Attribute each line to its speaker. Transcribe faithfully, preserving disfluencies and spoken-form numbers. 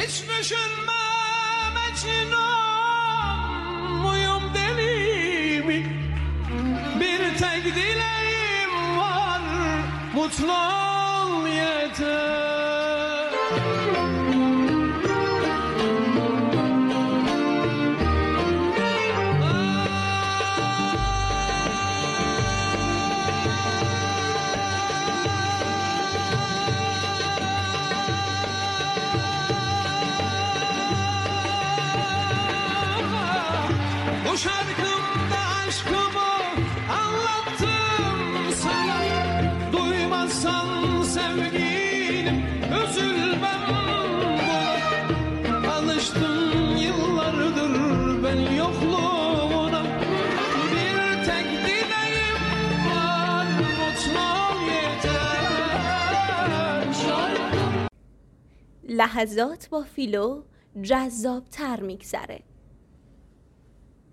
Speaker 1: Hiç düşünme Mecnun muyum deli mi? Bir tek dileğim var, mutlu ol yeter. Bu şarkımda aşkımı anlattım sana. Duymazsan sevgilim üzülmem buna. Alıştım yıllardır ben yokluğuna. Bir tek dileğim var, mutlu ol yeter.
Speaker 2: لحظات با فیلو جذاب‌تر میگذره.